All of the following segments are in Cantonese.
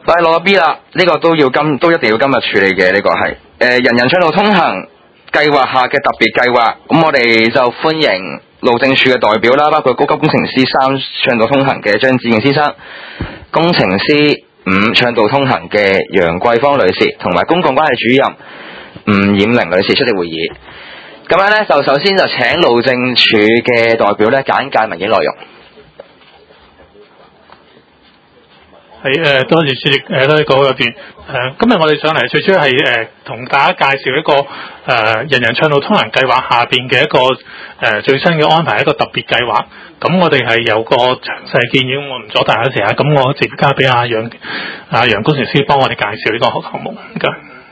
第6 B 啦，呢個都一定要今日處理嘅，呢個係人人暢道通行計劃下嘅特別計劃。咁我哋就歡迎路政署嘅代表啦，包括高級工程師3暢道通行嘅張子敬先生，工程師5暢道通行嘅楊桂芳女士，同埋公共關係主任吳冉玲女士出席會議。咁樣呢，就首先就請路政署嘅代表呢簡介文件內容。 係多謝主席多謝各位入邊今日我哋上嚟最主要係同大家介紹一個人人暢道通行計劃下邊嘅一個最新嘅安排，一個特別計劃。咁我哋係有個詳細建議，我唔阻大家時間，咁我直接交俾阿楊工程師幫我哋介紹呢個項目。唔該。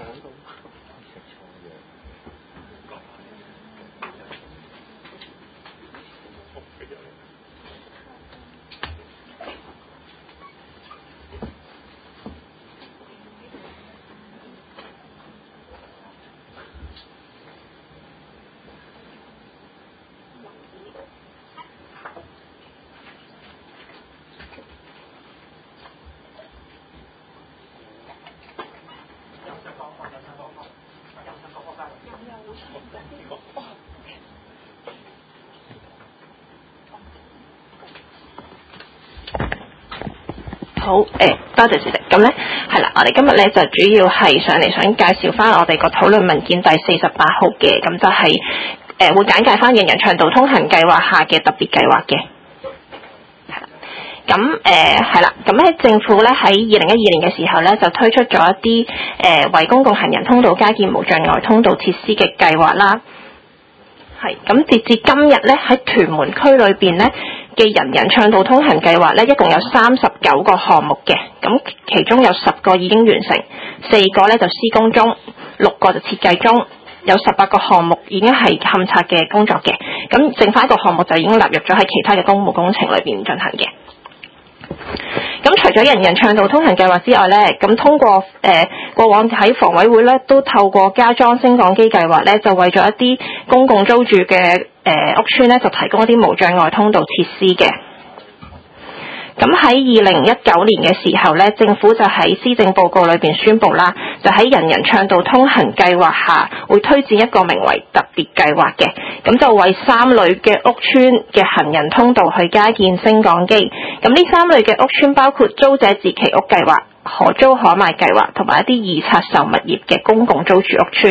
好，多謝主席。咁咧係啦，我哋今日咧就主要係上嚟想介紹翻我哋個討論文件第48號嘅，咁就係會簡介翻人人暢道通行計劃下嘅特別計劃嘅。係啦，咁係啦，咁咧政府咧喺2012年嘅時候咧就推出咗一啲為公共行人通道加建無障礙通道設施嘅計劃啦。係，咁截至今日咧喺屯門區裏邊咧嘅人人暢道通行計劃咧，一共有39個項目嘅，咁其中有10個已經完成，4個咧就施工中，6個就設計中，有18個項目已經係勘測嘅工作嘅，咁剩翻一個項目就已經納入咗喺其他嘅公務工程裏邊進行嘅。咁除咗人人暢道通行計劃之外咧，咁通過過往喺房委會咧都透過加裝升降機計劃咧，就為咗一啲公共租住嘅屋邨咧，就提供一啲無障礙通道設施嘅。咁喺2019年嘅時候咧，政府就喺施政報告裏邊宣布啦，就喺人人暢道通行計劃下，會推薦一個名為特別計劃嘅，咁就為3類嘅屋邨嘅行人通道去加建升降機。咁呢3類嘅屋邨包括租者自其屋計劃、可租可買計劃，同埋一啲已拆售物業嘅公共租住屋邨。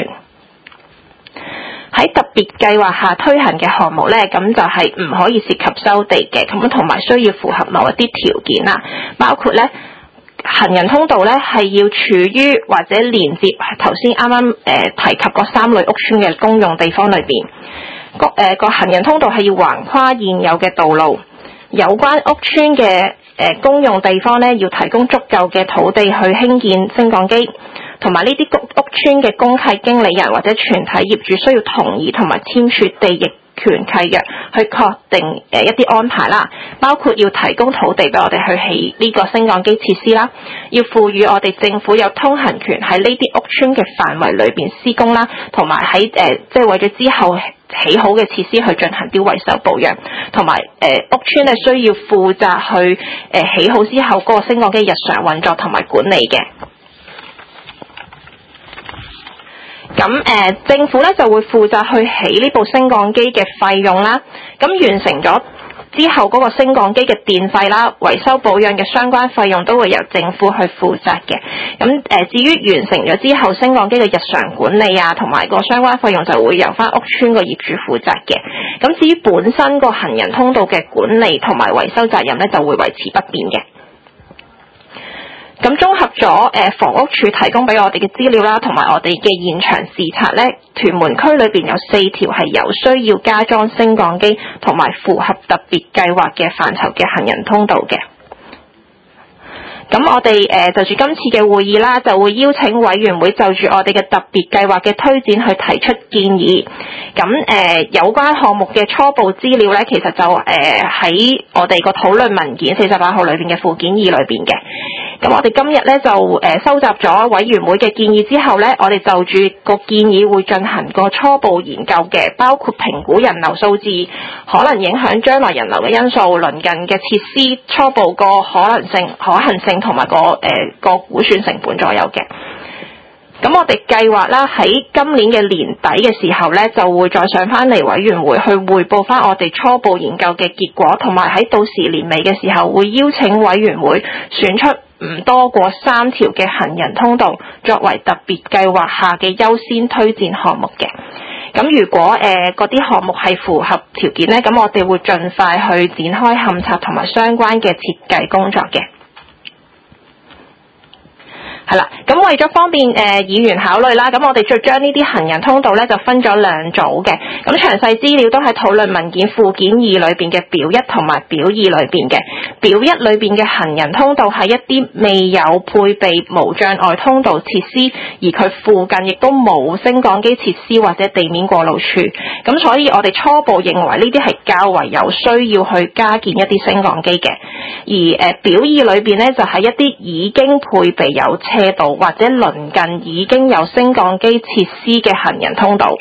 喺特別計劃下推行嘅項目咧，咁就係唔可以涉及收地嘅，咁同埋需要符合某一啲條件啦，包括咧行人通道咧係要處於或者連接頭先啱啱提及嗰3類屋邨嘅公用地方裏邊，個行人通道係要橫跨現有嘅道路，有關屋邨嘅公用地方咧要提供足夠嘅土地去興建升降機。同埋呢啲屋邨嘅公契經理人或者全體業主需要同意同埋簽署地役權契約，去確定一啲安排啦，包括要提供土地俾我哋去起呢個升降機設施啦，要賦予我哋政府有通行權喺呢啲屋邨嘅範圍裏邊施工啦，同埋喺即係為咗之後起好嘅設施去進行啲維修保養，同埋屋邨係需要負責去起好之後嗰個升降機日常運作同埋管理嘅。咁政府咧就會負責去起呢部升降機嘅費用啦。咁完成咗之後嗰個升降機嘅電費啦、維修保養嘅相關費用都會由政府去負責嘅。咁至於完成咗之後升降機嘅日常管理啊，同埋個相關費用就會由翻屋邨個業主負責嘅。咁至於本身個行人通道嘅管理同埋維修責任咧，就會維持不變嘅。咁綜合咗房屋署提供俾我哋嘅資料啦，同埋我哋嘅現場視察咧，屯門區裏邊有4條係有需要加裝升降機同埋符合特別計劃嘅範疇嘅行人通道嘅。咁我哋就住今次嘅會議啦，就會邀請委員會就住我哋嘅特別計劃嘅推展去提出建議。咁有關項目嘅初步資料咧，其實就喺我哋個討論文件48號裏邊嘅附件2裏邊嘅。 咁我哋今日咧就收集咗委員會嘅建議之後咧，我哋就住個建議會進行個初步研究嘅，包括評估人流數字，可能影響將來人流嘅因素，鄰近嘅設施初步個可行性同埋個估算成本左右嘅。咁我哋計劃啦，喺今年嘅年底嘅時候咧，就會再上翻嚟委員會去匯報翻我哋初步研究嘅結果，同埋喺到時年尾嘅時候會邀請委員會選出唔多過3條嘅行人通道，作為特別計劃下嘅優先推薦項目嘅。咁如果嗰啲項目係符合條件咧，咁我哋會盡快去展開勘察同埋相關嘅設計工作嘅。係啦，咁為咗方便議員考慮啦，咁我哋就將呢啲行人通道咧就分咗2組嘅，咁詳細資料都喺討論文件附件2裏邊嘅表1同埋表2裏邊嘅。表1裏邊嘅行人通道係一啲未有配備無障礙通道設施，而佢附近亦都冇升降機設施或者地面過路處，咁所以我哋初步認為呢啲係較為有需要去加建一啲升降機嘅。而表2裏邊咧就係一啲已經配備有車道或者鄰近已經有升降機設施嘅行人通道。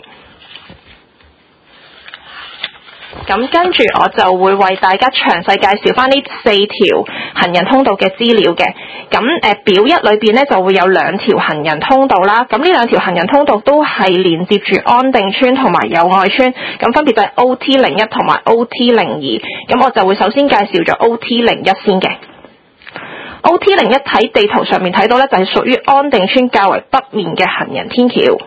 咁跟住我就會為大家詳細介紹翻呢4條行人通道嘅資料嘅。咁表1裏邊咧就會有2條行人通道啦。咁呢2條行人通道都係連接住安定村同埋友愛村，咁分別就係 OT01 同埋 OT02。咁我就會首先介紹咗 OT01先嘅。OT01 喺地圖上面睇到咧，就係屬於安定村較為北面嘅行人天橋。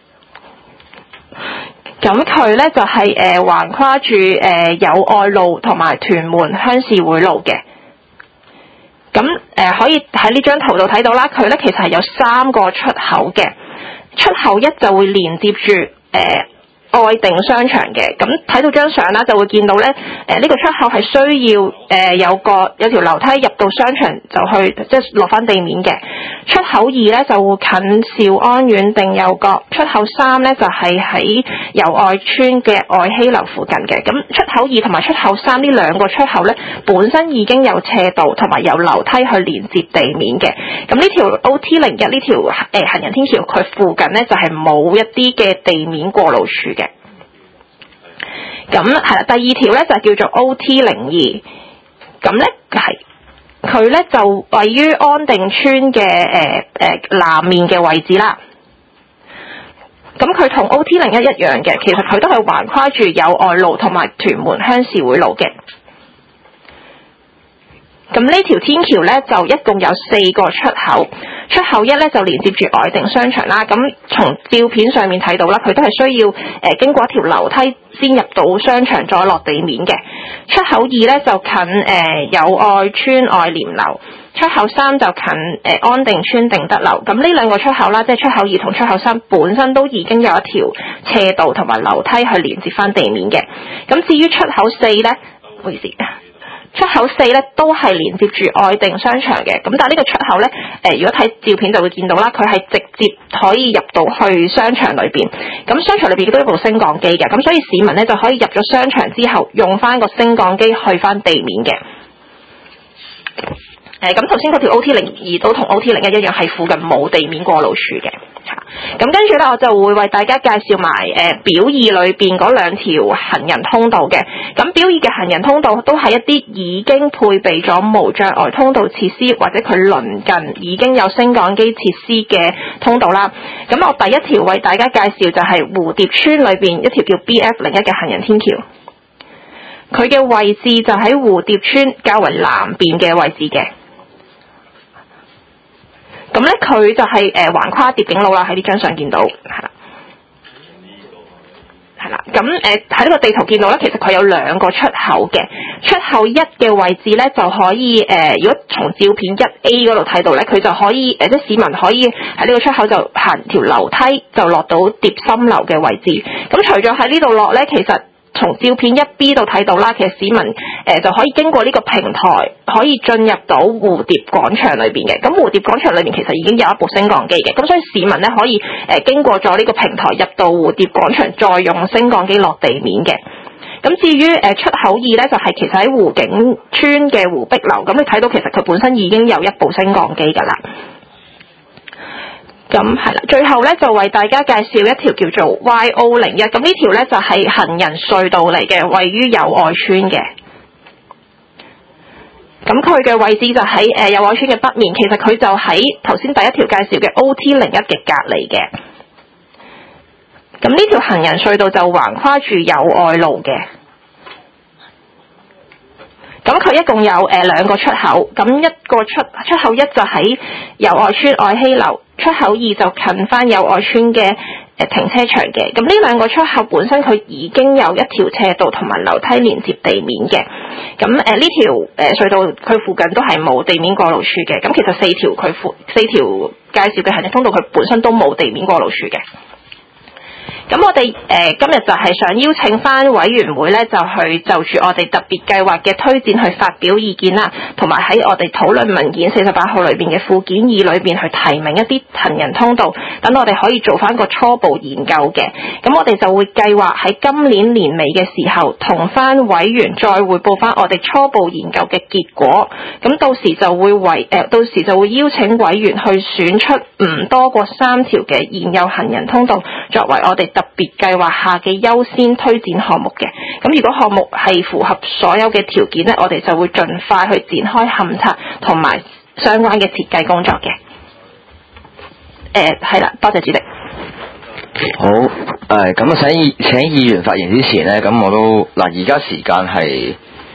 咁佢咧就係橫跨住友愛路同埋屯門鄉事會路嘅。咁可以喺呢張圖度睇到啦，佢咧其實係有3個出口嘅。出口1就會連接住愛定商場嘅。咁睇到張相啦，就會見到咧呢個出口係需要有條樓梯入到商場就去即係落翻地面嘅。出口2咧就會近兆安苑定友閣，出口3咧就係喺友愛村嘅愛禧樓附近嘅。咁出口2同埋出口3呢2個出口咧本身已經有斜道同埋有樓梯去連接地面嘅。咁呢條 OT01呢條行人天橋佢附近咧就係冇一啲嘅地面過路處嘅。咁係啦，第2條咧就叫做 OT02，咁咧佢咧就位於安定村嘅南面嘅位置啦。咁佢同 OT01一樣嘅，其實佢都係橫跨住友愛路同埋屯門鄉事會路嘅。咁呢條天橋咧就一共有4個出口，出口1咧就連接住愛定商場啦。咁從照片上面睇到啦，佢都係需要經過一條樓梯先入到商場再落地面嘅。出口2咧就近友愛村愛廉樓，出口3就近安定村定德樓。咁呢2個出口啦，即係出口2同出口3本身都已經有一條斜道同埋樓梯去連接翻地面嘅。咁至於出口4咧，唔好意思。出口4咧都係連接住愛定商場嘅，咁但係呢個出口咧，如果睇照片就會見到啦，佢係直接可以入到去商場裏邊。咁商場裏邊亦都有部升降機嘅，咁所以市民咧就可以入咗商場之後用翻個升降機去翻地面嘅。咁頭先嗰條 OT02都同 OT01一樣，係附近冇地面過路處嘅。咁跟住咧，我就會為大家介紹埋表2裏邊嗰2條行人通道嘅。咁表2嘅行人通道都係一啲已經配備咗無障礙通道設施或者佢鄰近已經有升降機設施嘅通道啦。咁我第1條為大家介紹就係蝴蝶村裏邊一條叫 BF01嘅行人天橋，佢嘅位置就喺蝴蝶村較為南邊嘅位置嘅。咁咧，佢就係橫跨蝶景路啦，喺呢張相見到，係啦。咁喺呢個地圖見到咧，其實佢有2個出口嘅。出口1嘅位置咧就可以如果從照片1A 嗰度睇到咧，佢就可以即係市民可以喺呢個出口就行條樓梯就落到蝶心樓嘅位置。咁除咗喺呢度落咧，其實從照片1B 度睇到啦，其實市民就可以經過呢個平台，可以進入到蝴蝶廣場裏邊嘅。咁蝴蝶廣場裏面其實已經有一部升降機嘅，咁所以市民咧可以經過咗呢個平台入到蝴蝶廣場，再用升降機落地面嘅。 咁至於出口2咧，就係其實喺湖景村嘅湖碧樓，咁你睇到其實佢本身已經有一部升降機㗎啦。咁係啦，最後咧就為大家介紹一條叫做 YO01，咁呢條咧就係行人隧道嚟嘅，位於友愛村嘅。咁佢嘅位置就喺友愛村嘅北面，其實佢就喺頭先第一條介紹嘅 OT01嘅隔離嘅。咁呢條行人隧道就橫跨住友愛路嘅。咁佢一共有2個出口，咁一個出口1就喺友愛村愛希樓，出口2就近翻友愛村嘅停車場嘅。咁呢2個出口本身佢已經有一條斜道同埋樓梯連接地面嘅。咁呢條隧道佢附近都係冇地面過路處嘅。咁其實4條介紹嘅行人通道佢本身都冇地面過路處嘅。咁我哋今日就係想邀請翻委員會咧，就住我哋特別計劃嘅推薦去發表意見啦，同埋喺我哋討論文件48號裏邊嘅附件2裏邊去提名一啲行人通道，等我哋可以做翻個初步研究嘅。咁我哋就會計劃喺今年年尾嘅時候，同翻委員再匯報翻我哋初步研究嘅結果。咁到時就會邀請委員去選出唔多過3條嘅現有行人通道，作為我哋特別計劃下嘅優先推薦項目嘅。咁如果項目係符合所有嘅條件呢，我哋就會盡快去展開勘測同埋相關嘅設計工作嘅。係啦，多謝主席。 好，咁啊，請議員發言之前呢，咁我都而家時間係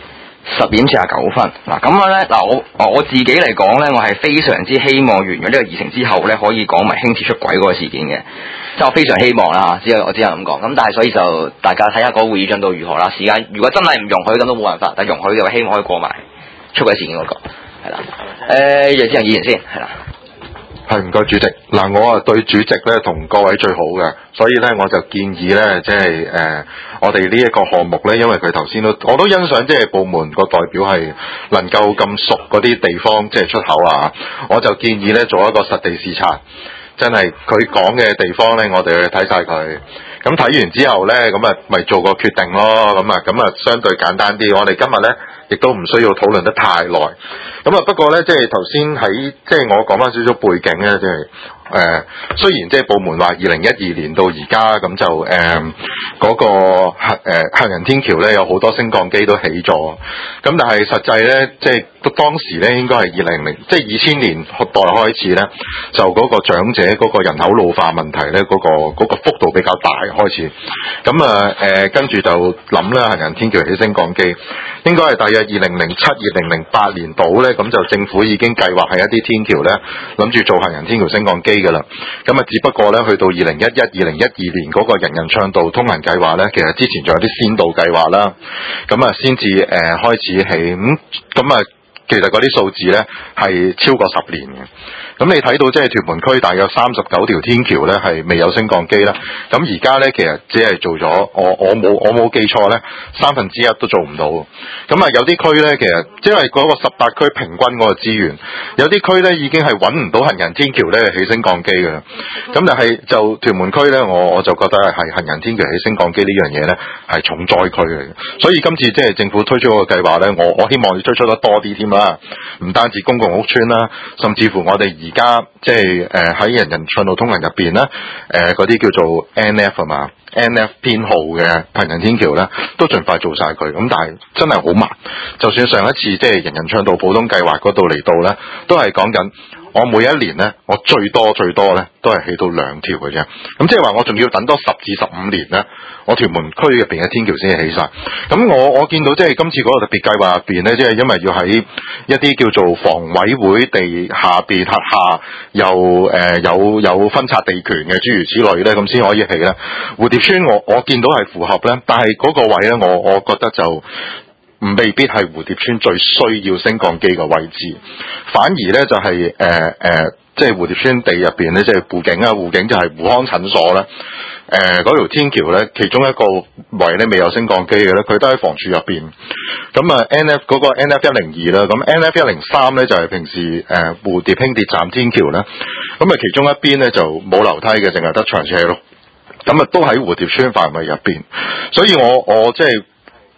10點49分。咁咧我自己嚟講呢，我係非常之希望完咗呢個議程之後呢，可以講埋輕鐵出軌嗰個事件嘅。即係我非常希望啦，我只能咁講。咁但係所以就大家睇下嗰個會議進度如何啦。時間如果真係唔容許咁都冇辦法，但係容許就希望可以過埋出軌事件嗰個係啦。楊志恒議員先係啦。 係，唔該主席。我對主席咧同各位最好嘅，所以咧我就建議咧，即係我哋呢一個項目咧，因為佢頭先我都欣賞即係部門個代表係能夠咁熟嗰啲地方即係出口啊，我就建議咧做一個實地視察。真係佢講嘅地方咧，我哋去睇晒佢。咁睇完之後咧，咁啊咪做個決定咯。咁啊相對簡單啲。我哋今日咧亦都唔需要討論得太耐。咁啊不過咧，即係頭先喺即係我講翻少少背景咧，即係雖然即係部門話2012年到而家咁就嗰個行人天橋咧有好多升降機都起咗，咁但係實際咧即係當時咧應該係2000年代開始咧，就嗰個長者嗰個人口老化問題咧嗰個幅度比較大開始，咁跟住就諗啦，行人天橋起升降機應該係大約2007-2008年度咧，咁就政府已經計劃係一啲天橋咧諗住做行人天橋升降機㗎啦。咁只不過咧去到2011-2012年嗰個人人暢道通行計劃咧，其實之前仲有啲先導計劃啦，咁先至開始起咁其實嗰啲數字咧係超過10年嘅。咁你睇到即係屯門區大約39條天橋咧係未有升降機啦。咁而家咧其實只係做咗我冇記錯咧1/3都做唔到。咁有啲區咧其實因為嗰個18區平均嗰個資源，有啲區咧已經係揾唔到行人天橋咧起升降機㗎啦。咁但係就屯門區咧，我就覺得係行人天橋起升降機呢樣嘢咧係重災區嚟嘅。所以今次即係政府推出嗰個計劃咧，我希望要推出得多啲添啦。唔單止公共屋邨啦，甚至乎我哋而家即係喺人人暢道通行入邊咧，嗰啲叫做 NF 啊嘛 ，NF 編號嘅行人天橋咧，都盡快做晒佢。咁但係真係好慢，就算上一次即係人人暢道普通計劃嗰度嚟到咧，都係講緊。我每一年咧，我最多咧，都係起到2條嘅啫。咁即係話我仲要等多10至15年咧，我屯門區入邊嘅天橋先至起晒。咁我見到即係今次嗰個特別計劃入邊咧，即係因為要喺一啲叫做房委會地下轄下有分拆地權嘅諸如此類咧，咁先可以起咧。蝴蝶村我見到係符合咧，但係嗰個位咧，我覺得就未必係蝴蝶村最需要升降機嘅位置，反而咧就係即係蝴蝶村地入邊咧，即係湖景就係湖康診所咧，嗰條天橋咧，其中一個位咧未有升降機嘅咧，佢都喺房署入邊。咁NF 嗰個 NF102啦，咁 NF103咧就係平時蝴蝶輕鐵站天橋啦，咁其中一邊咧就冇樓梯嘅，淨係得長車咯。咁都喺蝴蝶村範圍入邊，所以我即係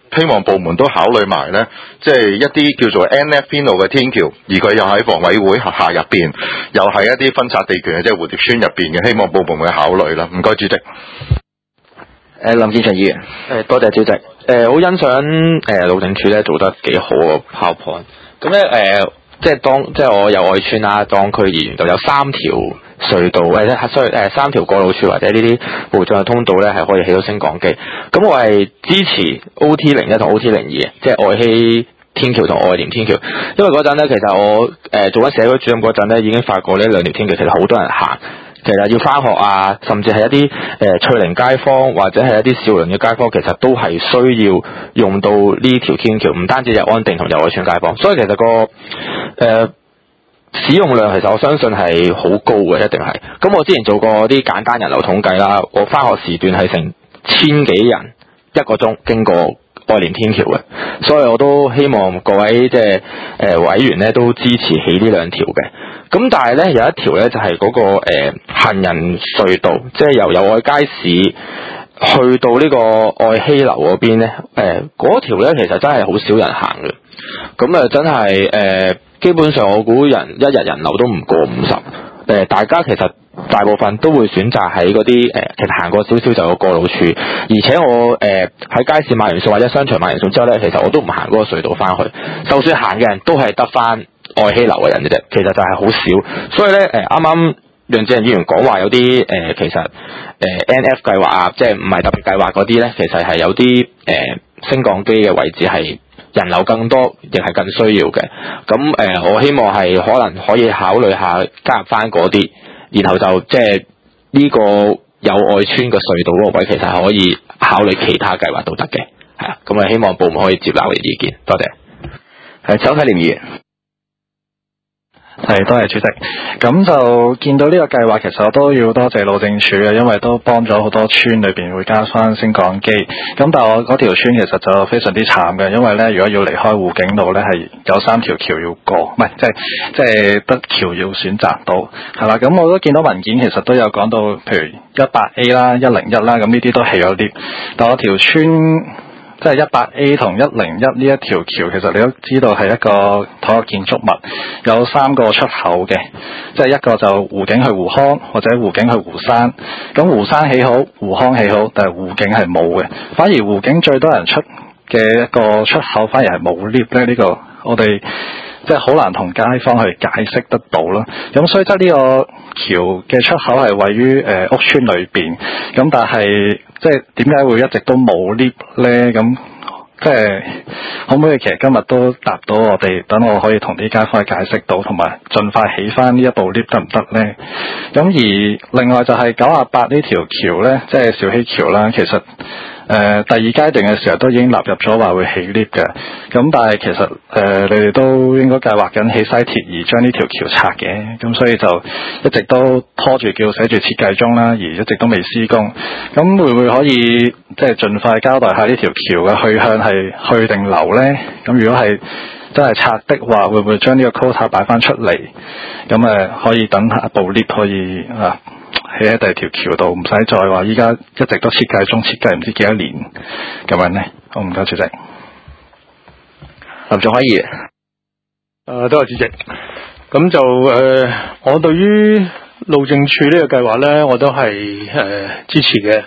希望部門都考慮埋咧，即係一啲叫做 NF 邊路嘅天橋，而佢又喺房委會轄下入邊，又係一啲分拆地權嘅，即係蝴蝶村入邊嘅，希望部門會考慮啦。唔該，主席。 林健祥議員， 多謝主席。好欣賞路政署咧做得幾好啊 PowerPoint。咁咧即係我有愛村啦，當區議員就有3條隧道3條過路處或者呢啲無障礙通道咧係可以起到升降機。咁我係支持 OT01 同 OT02 嘅，即係愛禧天橋同愛廉天橋。因為嗰陣咧，其實我做緊社區主任嗰陣咧，已經發覺呢兩條天橋其實好多人行。其實要返學啊，甚至係一啲翠玲街坊或者係一啲兆麟嘅街坊，其實都係需要用到呢條天橋，唔單止有安定同有愛村街坊，所以其實個使用量其實我相信係好高嘅，一定係。咁我之前做過啲簡單人流統計啦，我返學時段係成1000幾人1個鐘經過愛廉天橋嘅，所以我都希望各位即係委員咧都支持起呢兩條嘅。咁但係咧有一條咧就係嗰個行人隧道，即係由友愛街市去到呢個愛禧樓嗰邊咧，嗰條咧其實真係好少人行嘅。咁啊真係基本上我估一日人流都唔過50。大家其實大部分都會選擇喺嗰啲其實行過少少就有過路處，而且我喺街市買完數或者商場買完數之後咧，其實我都唔行嗰個隧道翻去，就算行嘅人都係得翻愛禧樓嘅人嘅啫，其實就係好少。所以咧啱啱梁志仁議員講話有啲其實NF 計劃啊，即係唔係特別計劃嗰啲咧，其實係有啲升降機嘅位置係人流更多，亦係更需要嘅。咁我希望係可能可以考慮下加入翻嗰啲，然後就即係呢個友愛村嘅隧道嗰個位，其實係可以考慮其他計劃都得嘅。係啊，咁啊希望部門可以接納我哋意見，多謝。 周啟廉議員。 係，多謝主席。咁就見到呢個計劃，其實我都要多謝路政署嘅，因為都幫咗好多村裏邊會加翻升降機。咁但係我嗰條村其實就非常之慘嘅，因為咧如果要離開湖景路咧，係有3條橋要過，唔係即係得橋要選擇到，係啦。咁我都見到文件其實都有講到，譬如100A 啦、101啦，咁呢啲都係有 lift。但我條村即係100A 同101呢一條橋，其實你都知道係一個同一個建築物，有3個出口嘅，即係一個就湖景去湖康，或者湖景去湖山。咁湖山起好，湖康起好，但係湖景係冇嘅。反而湖景最多人出嘅一個出口，反而係冇 lift 咧。呢個我哋即係好難同街坊去解釋得到咯。咁所以即係呢個橋嘅出口係位於屋村裏邊，咁但係即係點解會一直都冇 lift 咧？咁即係可唔可以其實今日都答到我哋，等我可以同啲街坊去解釋到，同埋盡快起翻呢一部 lift 得唔得咧？咁而另外就係98呢條橋咧，即係兆禧橋啦，其實第二階段嘅時候都已經納入咗話會起 lift 嘅，咁但係其實你哋都應該計劃緊起西鐵而將呢條橋拆嘅，咁所以就一直都拖住叫寫住設計中啦，而一直都未施工。咁會唔會可以即係盡快交代下呢條橋嘅去向係去定留呢？咁如果係真係拆的話，會唔會將呢個 quota 擺翻出嚟？咁可以等下一部 lift 可以起喺第二條橋度，唔使再話依家一直都設計中，設計唔知幾多年咁樣呢。好，唔該主席。 林仲可以。 多謝主席。咁就我對於路政署呢個計劃呢，我都係支持嘅。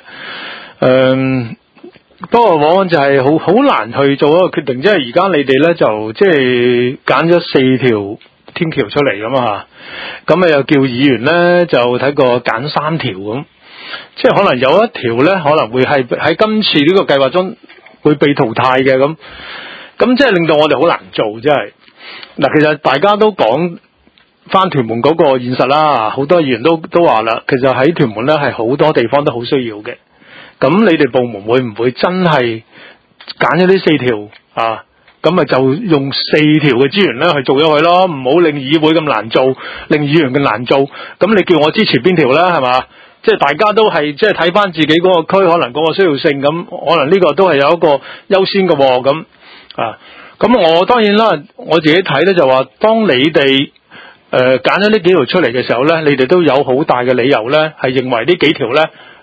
不過往往就係好難去做一個決定，即係而家你哋呢，就即係揀咗4條天橋出嚟咁啊，咁又叫議員呢，就睇個揀3條咁，即係可能有一條呢，可能會係喺今次呢個計劃中會被淘汰嘅咁即係令到我哋好難做，真係嗱。其實大家都講翻屯門嗰個現實啦，好多議員都話啦，其實喺屯門呢係好多地方都好需要嘅。咁你哋部門會唔會真係揀咗呢4條啊？咁咪就用4條嘅資源咧去做咗佢咯，唔好令議會咁難做，令議員咁難做。咁你叫我支持邊條咧？係嘛？即係大家都係即係睇翻自己嗰個區，可能嗰個需要性咁，可能呢個都係有一個優先嘅喎。咁啊，咁我當然啦，我自己睇咧就話，當你哋揀咗呢幾條出嚟嘅時候咧，你哋都有好大嘅理由咧，係認為呢幾條咧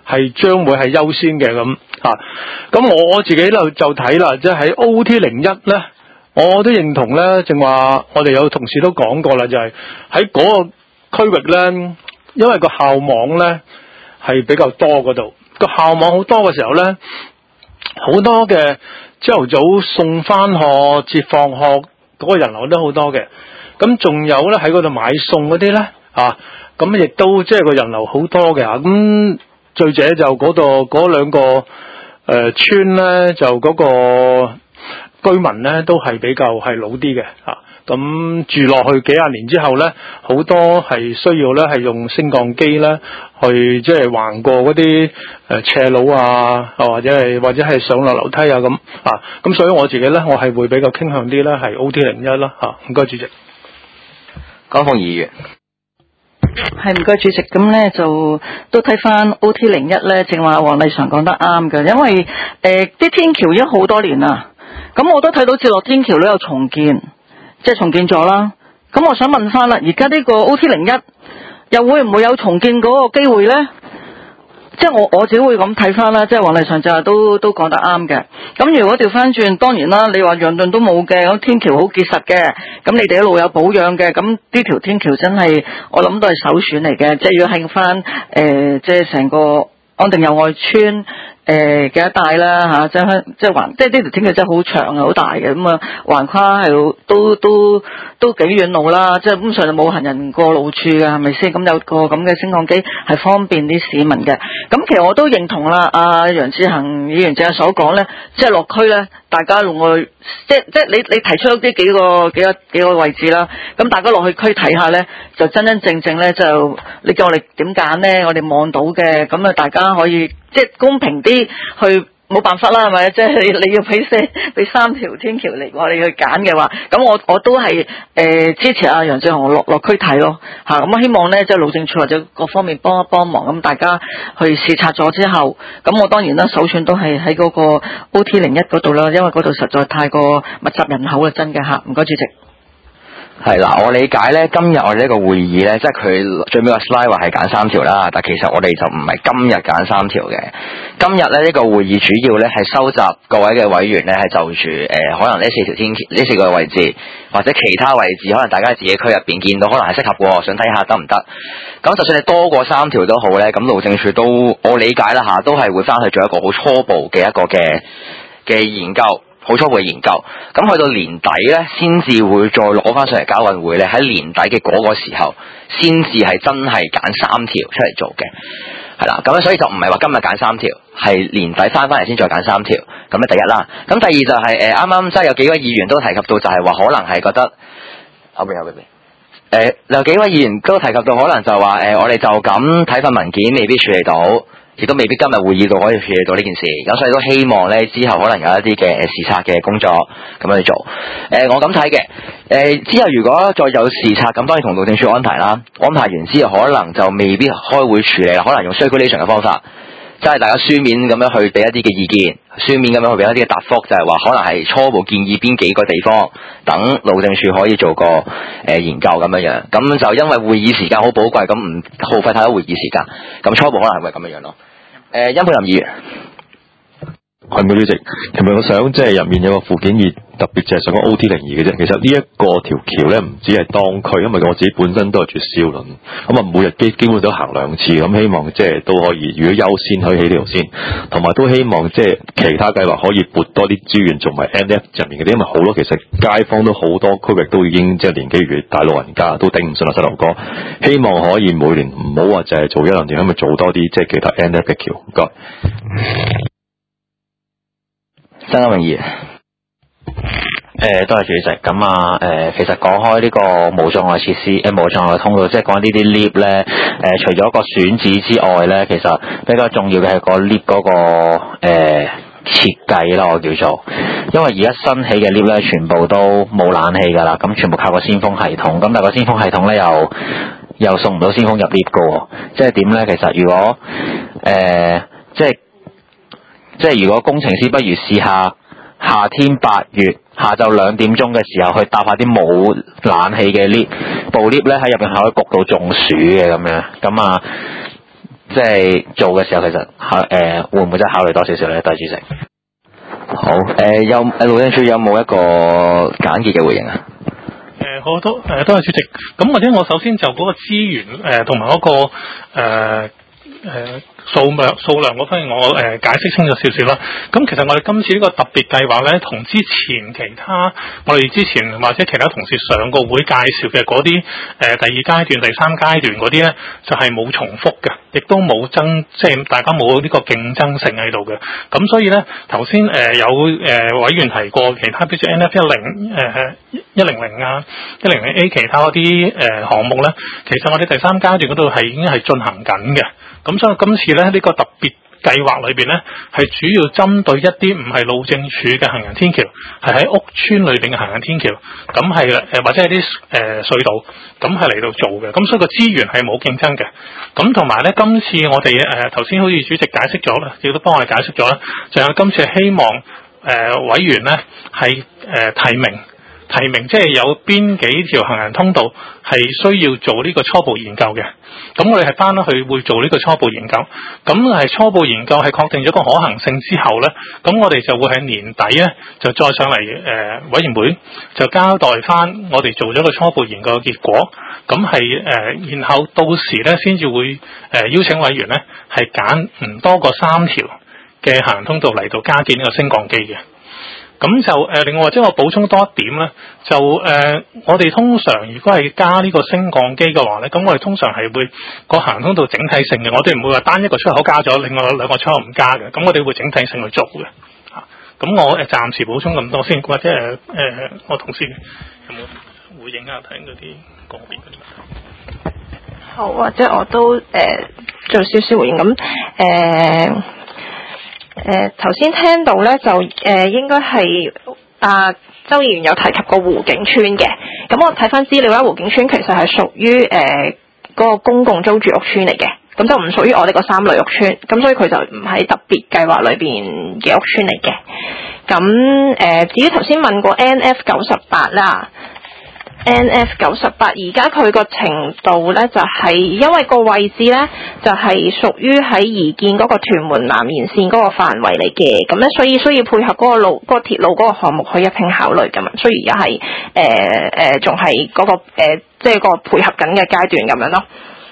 係將會係優先嘅咁啊。咁我自己就睇啦，即係喺 OT01咧，我都認同咧，正話我哋有同事都講過啦，就係喺嗰個區域咧，因為個校網咧係比較多嗰度，個校網好多嘅時候咧，好多嘅朝頭早送翻學、接放學嗰個人流都好多嘅。咁仲有咧喺嗰度買餸嗰啲咧啊，咁亦都即係個人流好多嘅。咁最者就嗰度嗰兩個村咧，就嗰個居民咧都係比較係老啲嘅啊。咁住落去幾廿年之後咧，好多係需要咧係用升降機咧去即係橫過嗰啲斜路啊，或者係上落樓梯啊咁啊。咁所以我自己咧，我係會比較傾向啲咧係 OT01啦嚇。唔該主席。 江鳳議員。 係唔該主席，咁咧就都睇翻 OT01咧，正話黃麗常講得啱嘅，因為啲天橋已經好多年啦，咁我都睇到接落天橋都有重建，即係重建咗啦。咁我想問翻啦，而家呢個 OT01又會唔會有重建嗰個機會咧？即係我自己會咁睇翻啦，即係黃麗常就係都講得啱嘅。咁如果調翻轉，當然啦，你話樣樣都冇嘅，咁天橋好結實嘅，咁你哋一路有保養嘅，咁呢條天橋真係我諗都係首選嚟嘅。即係如果係翻即係成個安定友愛村嘅一帶啦嚇，即係橫，即係呢條天橋真係好長啊，好大嘅，咁啊橫跨係都幾遠路啦，即係基本上就冇行人過路處嘅，係咪先？咁有個咁嘅升降機係方便啲市民嘅。咁其實我都認同啦，楊志恒議員正係所講咧，即係落區咧，大家用去即係你提出啲幾個位置啦，咁大家落去區睇下咧，就真正咧就你叫我哋點揀咧，我哋望到嘅，咁啊大家可以即係公平啲去。冇辦法啦，係咪？即係你要俾3條天橋嚟我哋去揀嘅話，咁我都係支持阿楊志雄落區睇咯嚇。咁我希望咧，即係路政署或者各方面幫一幫忙，咁大家去視察咗之後，咁我當然啦，首選都係喺嗰個 OT01嗰度啦，因為嗰度實在太過密集人口啦，真嘅嚇。唔該主席。 係啦，我理解咧，今日我哋呢個會議咧，即係佢最尾個 slide 話係揀3條啦，但其實我哋就唔係今日揀3條嘅。今日咧呢個會議主要咧係收集各位嘅委員咧係就住可能呢4條天橋呢4個位置或者其他位置，可能大家自己區入邊見到可能係適合喎，想睇下得唔得？咁就算你多過3條都好咧，咁路政署都我理解啦嚇，都係會翻去做一個好初步嘅一個嘅研究。好初步嘅研究，咁去到年底咧，先至會再攞翻上嚟交運會咧。喺年底嘅嗰個時候，先至係真係揀3條出嚟做嘅，係啦。咁所以就唔係話今日揀3條，係年底翻嚟先再揀3條。咁咧第一啦，咁第二就係啱啱即係有幾位議員都提及到，就係話可能係覺得有幾位議員都提及到，可能就話我哋就咁睇份文件未必處理到。亦都未必今日會議度可以處理到呢件事，咁所以都希望咧之後可能有一啲嘅視察嘅工作咁樣去做。我咁睇嘅，之後如果再有視察，咁當然同路政署安排啦。安排完之後，可能就未必開會處理啦，可能用 circulation 嘅方法，即係大家書面咁樣去俾一啲嘅意見，書面咁樣去俾一啲嘅答覆，就係話可能係初步建議邊幾個地方，等路政署可以做個研究咁樣。咁就因為會議時間好寶貴，咁唔耗費太多會議時間，咁初步可能係會咁樣咯。殷沛林議員， 係咪主席？其實我想即係入面有個附件2，特別就係想講 OT02嘅啫。其實呢一個條橋咧，唔止係當區，因為我自己本身都係住兆麟，咁啊每日基本都行2次，咁希望即係都可以，如果優先可以起呢條先，同埋都希望即係其他計劃可以撥多啲資源，做埋 NF 入面嘅啲，因為好多其實街坊都好多區域都已經即係年紀越大，老人家都頂唔順膝頭哥，希望可以每年唔好話就係做1-2年，咁咪做多啲即係其他 NF 嘅橋。唔該。 曾家榮議員， 多謝主席。咁其實講開呢個無障礙設施，無障礙通道，即係講呢啲 lift 咧，除咗個選址之外咧，其實比較重要嘅係個 lift 嗰個設計啦，我叫做，因為而家新起嘅 lift 咧，全部都冇冷氣㗎啦，咁全部靠個先鋒系統，咁但係個先鋒系統咧又送唔到先鋒入 lift 㗎喎，即係點咧？其實如果即係如果工程師不如試下夏天8月下晝2點鐘嘅時候去搭下啲冇冷氣嘅 lift，部 lift 咧喺入邊係可以焗到中暑嘅咁樣，咁即係做嘅時候，其實會唔會真係考慮多少少咧？代主席。 好，路政署有冇一個簡潔嘅回應啊？ 好多多謝主席。咁或者我首先就嗰個資源同埋嗰個數量嗰方面，我解釋清楚少少啦。咁其實我哋今次呢個特別計劃咧，同之前其他我哋之前或者其他同事上個會介紹嘅嗰啲第二階段、第三階段嗰啲咧，就係冇重複嘅，亦都冇即係大家冇呢個競爭性喺度嘅。咁所以咧，頭先有委員提過其他，譬如 NF10 啊、100A 其他嗰啲項目咧，其實我哋第三階段嗰度係已經係進行緊嘅。咁所以今次咧呢個特別計劃裏邊咧，係主要針對一啲唔係路政署嘅行人天橋，係喺屋邨裏邊嘅行人天橋，咁係或者係啲隧道，咁係嚟到做嘅。咁所以個資源係冇競爭嘅。咁同埋咧，今次我哋頭先好似主席解釋咗啦，亦都幫我哋解釋咗啦，就係今次係希望委員咧係提名即係有邊幾條行人通道係需要做呢個初步研究嘅，咁我哋係翻咗去會做呢個初步研究，咁係初步研究係確定咗個可行性之後咧，咁我哋就會喺年底咧就再上嚟委員會就交代翻我哋做咗個初步研究嘅結果，咁係然後到時咧先至會邀請委員咧係揀唔多過3條嘅行人通道嚟到加建呢個升降機嘅。咁就另外或者我補充多一點咧，就我哋通常如果係加呢個升降機嘅話咧，咁我哋通常係會個行人通道整體性嘅，我哋唔會話單一個出口加咗，另外2個出口唔加嘅，咁我哋會整體性去做嘅。咁我暫時補充咁多先，或者我同事有冇回應下睇嗰啲個別嗰啲問題？ 好，或者我都做少少回應咁頭先聽到咧就應該係周議員有提及過湖景村嘅，咁我睇翻資料啦，湖景村其實係屬於嗰個公共租住屋邨嚟嘅，咁就唔屬於我哋個3類屋邨，咁所以佢就唔喺特別計劃裏邊嘅屋邨嚟嘅。咁至於頭先問過 NF98 啦。NF98 而家佢個程度咧就係因為個位置咧就係屬於喺宜建嗰個屯門南延線嗰個範圍嚟嘅，咁咧所以需要配合嗰個路嗰個鐵路嗰個項目去一併考慮㗎嘛，所以而家係仲係嗰個即係個配合緊嘅階段咁樣咯。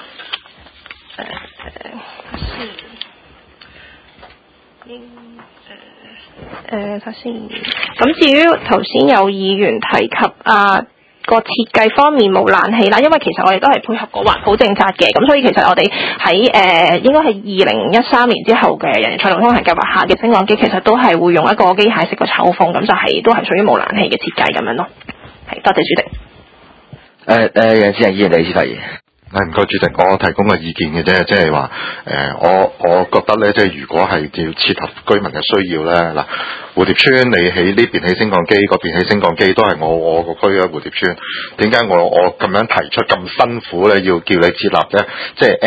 睇先，咁至於頭先有議員提及個設計方面冇冷氣啦，因為其實我哋都係配合個環保政策嘅，咁所以其實我哋喺應該係2013年之後嘅人人暢道通行計劃下嘅升降機，其實都係會用一個機械式嘅抽風，咁就係都係屬於冇冷氣嘅設計咁樣咯。係，多謝主席。 楊志仁議員你先發言。 唔該主席，我提供個意見嘅啫，即係話我覺得咧，即係如果係要切合居民嘅需要咧，嗱，蝴蝶村你喺呢邊起升降機，嗰邊起升降機都係我個區嘅蝴蝶村，點解我咁樣提出咁辛苦咧，要叫你設立咧？即係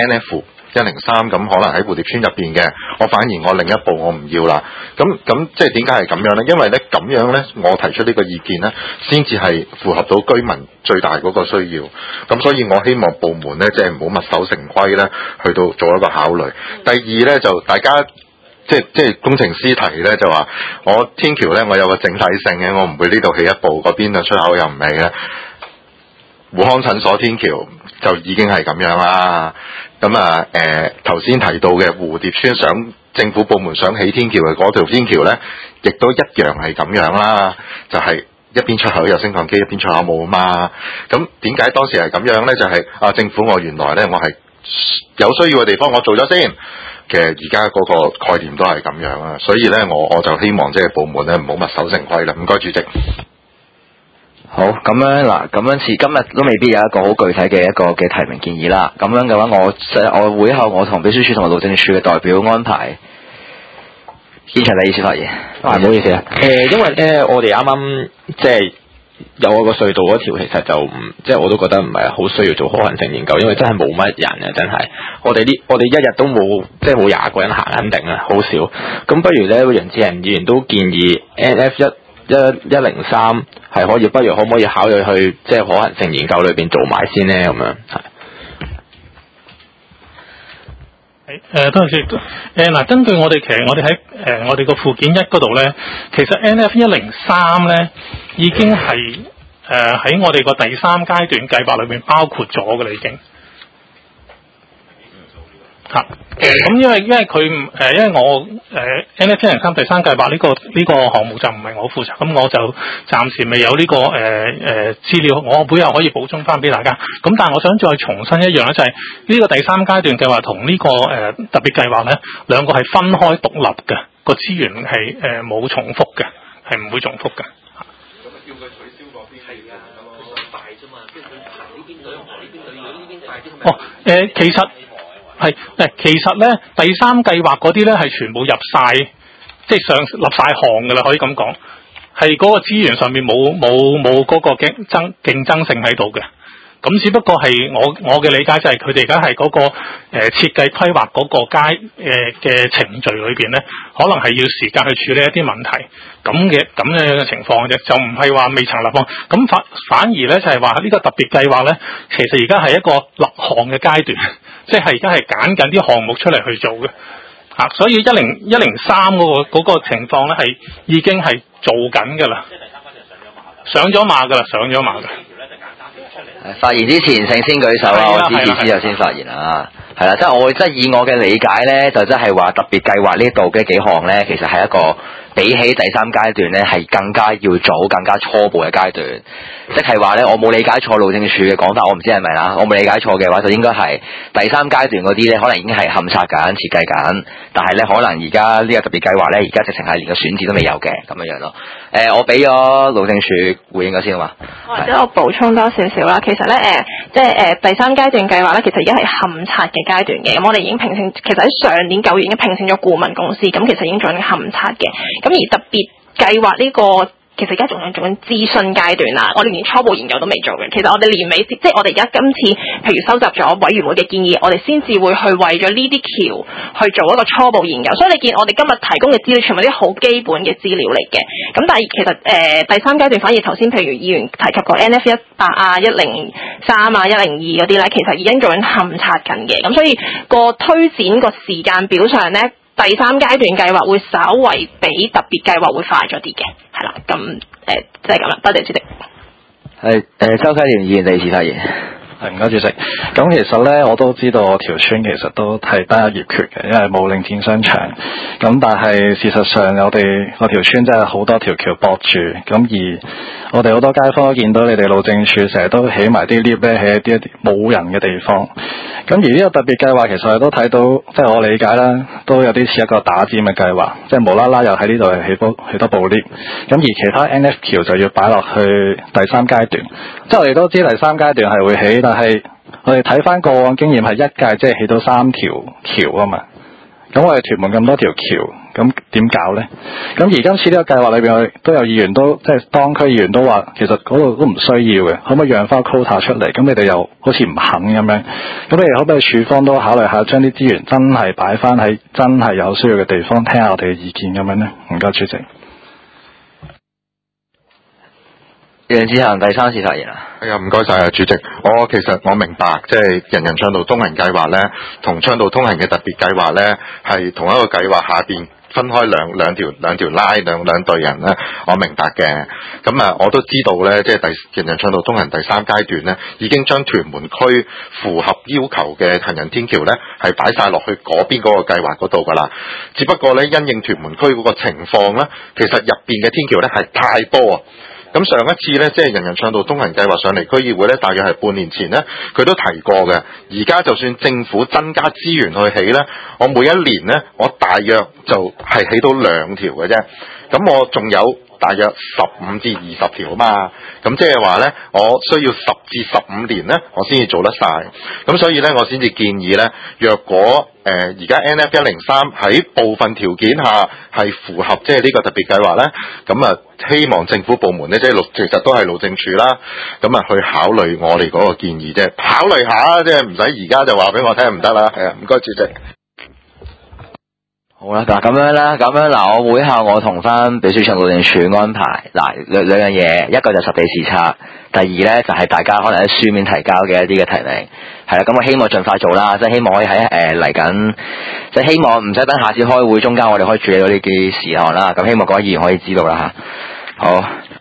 NF103咁可能喺蝴蝶村入邊嘅，我反而我另一步我唔要啦。咁即係點解係咁樣咧？因為咧咁樣咧，我提出呢個意見咧，先至係符合到居民最大嗰個需要。咁所以我希望部門咧，即係唔好墨守成規咧，去到做一個考慮。第二咧就大家即係工程師提咧就話，我天橋咧我有個整體性嘅，我唔會呢度起一步，嗰邊嘅出口又唔起咧。護康診所天橋就已經係咁樣啦。咁頭先提到嘅蝴蝶村政府部門想起天橋嘅嗰條天橋咧，亦都一樣係咁樣啦，就係一邊出口有升降機，一邊出口冇啊嘛。咁點解當時係咁樣咧？就係政府我原來咧我係有需要嘅地方我做咗先。其實而家嗰個概念都係咁樣啊，所以咧我就希望即係部門咧唔好墨守成規啦。唔該主席。 好，咁樣嗱，咁樣似今日都未必有一個好具體嘅一個嘅提名建議啦。咁樣嘅話，我會後我同秘書處同埋路政署嘅代表安排現場第二次發言。唔好意思啊。因為我哋啱啱即係有個隧道嗰條，其實就即係我都覺得唔係好需要做可行性研究，因為真係冇乜人啊，真係。我哋一日都冇，即係冇20個人行，肯定啊，好少。咁不如咧，楊志仁議員都建議 NF103係可以，不如可唔可以考慮去即係可行性研究裏邊做埋先咧？咁樣係。 多謝主席。嗱，根據我哋其實我哋喺我哋個附件1嗰度咧，其實 NF103咧已經係喺我哋個第3階段計劃裏面包括咗嘅啦，已經。嚇咁因為佢因為我NF103第3計劃呢個項目就唔係我負責，咁我就暫時未有呢個資料，我每日可以補充翻俾大家。咁但係我想再重申一樣咧，就係呢個第3階段計劃同呢個特別計劃咧，兩個係分開獨立嘅，個資源係冇重複嘅，係唔會重複嘅。咁叫佢取消嗰邊係啊，佢想快啫嘛，即係佢行呢邊隊同呢邊隊，如果呢邊快啲。其實。其實咧，第3計劃嗰啲咧係全部入晒，即係立晒項㗎啦，可以咁講，係嗰個資源上面冇嗰個競爭性喺度嘅。咁只不過係我嘅理解就係佢哋而家係嗰個設計規劃嗰個嘅程序裏邊咧，可能係要時間去處理一啲問題咁樣嘅情況嘅啫，就唔係話未曾立項。咁反而咧就係話呢個特別計劃咧，其實而家係一個立項嘅階段，即係而家係揀緊啲項目出嚟去做嘅嚇，所以103嗰個情況咧係已經係做緊㗎啦，上咗馬㗎啦。 發言之前請先舉手啊！我支持之後先發言啊！係啦，即係以我嘅理解咧，就即係話特別計劃呢度嘅幾項咧，其實係一個比起第3階段咧，係更加要早、更加初步嘅階段。即係話咧，我冇理解錯路政署嘅講法，我唔知係咪啦。我冇理解錯嘅話，就應該係第3階段嗰啲咧，可能已經係勘察緊、設計緊，但係咧可能而家呢個特別計劃咧，而家直情係連個選址都未有嘅咁樣咯。我俾咗路政署回應咗先啊嘛。 或者我補充多少少啦，其實咧第3階段計劃咧，其實而家係勘察嘅階段嘅。咁我哋已經聘請，其實喺上年9月已經聘請咗顧問公司，咁其實已經做緊勘察嘅。咁而特別計劃呢個，其實而家仲係做緊諮詢階段啦，我哋連初步研究都未做嘅。其實我哋年尾，即係我哋而家今次，譬如收集咗委員會嘅建議，我哋先至會去為咗呢啲橋去做一個初步研究。所以你見我哋今日提供嘅資料，全部啲好基本嘅資料嚟嘅。咁但係其實第3階段反而頭先譬如議員提及過 NF18啊、103啊、102嗰啲咧，其實已經做緊勘察緊嘅。咁所以個推展個時間表上咧，第3階段計劃會稍為比特別計劃會快咗啲嘅，係啦，咁即係咁啦，多謝主席。 係周啟廉議員第二次發言。 係唔該主席。咁其實咧，我都知道我條村其實都係得一業權嘅，因為冇領展商場。咁但係事實上，我條村真係好多條橋駁住。咁而我哋好多街坊都見到你哋路政署成日都起埋啲 lift 咧，喺一啲冇人嘅地方。咁而呢個特別計劃其實我都睇到，即係我理解啦，都有啲似一個打尖嘅計劃，即係無啦啦又喺呢度起多部 lift。咁而其他 NF 橋就要擺落去第3階段。即係我哋都知第3階段係會起，但係我哋睇翻過往經驗係一屆即係起到3條橋啊嘛。咁我哋屯門咁多條橋，咁點搞呢？咁而今次呢個計劃裏邊，我哋都有議員都即係當區議員都話，其實嗰度都唔需要嘅，可唔可以讓翻 quota 出嚟？咁你哋又好似唔肯咁樣，咁你哋可唔可以署方都考慮下，將啲資源真係擺翻喺真係有需要嘅地方，聽下我哋嘅意見咁樣呢？唔該，主席。 楊志恒第3次發言啊！ 唔該晒啊，主席。其實我明白，即係人人倡導通行計劃咧，同倡導通行嘅特別計劃咧，係同一個計劃下邊分開兩條拉兩隊人咧，我明白嘅。咁啊，我都知道咧，即係人人倡導通行第3階段咧，已經將屯門區符合要求嘅行人天橋咧，係擺晒落去嗰邊嗰個計劃嗰度噶啦。只不過咧，因應屯門區嗰個情況咧，其實入邊嘅天橋咧係太多啊。咁上一次咧，即係人人倡導通行計劃上嚟區議會咧，大約係半年前咧，佢都提過嘅。而家就算政府增加資源去起咧，我每一年咧，我大約就係起到2條嘅啫。咁我仲有大約15至20條啊嘛。咁即係話咧，我需要10至15年咧，我先至做得晒。咁所以咧，我先至建議咧，若果而家 NF103 喺部分條件下係符合即係呢個特別計劃咧，咁啊希望政府部門咧，即係其實都係路政署啦，咁啊去考慮我哋嗰個建議啫，考慮下即係唔使而家就話俾我聽唔得啦。係啊，唔該主席。 好啦，嗱咁樣啦，嗱，我會下我同翻秘書長路政署安排嗱兩樣嘢，一個就實地視察，第二咧就係大家可能喺書面提交嘅一啲嘅提名，係啦，咁我希望盡快做啦，即係希望可以喺嚟緊，即係希望唔使等下次開會中間我哋可以處理到呢啲事項啦，咁希望各位議員可以知道啦嚇，好。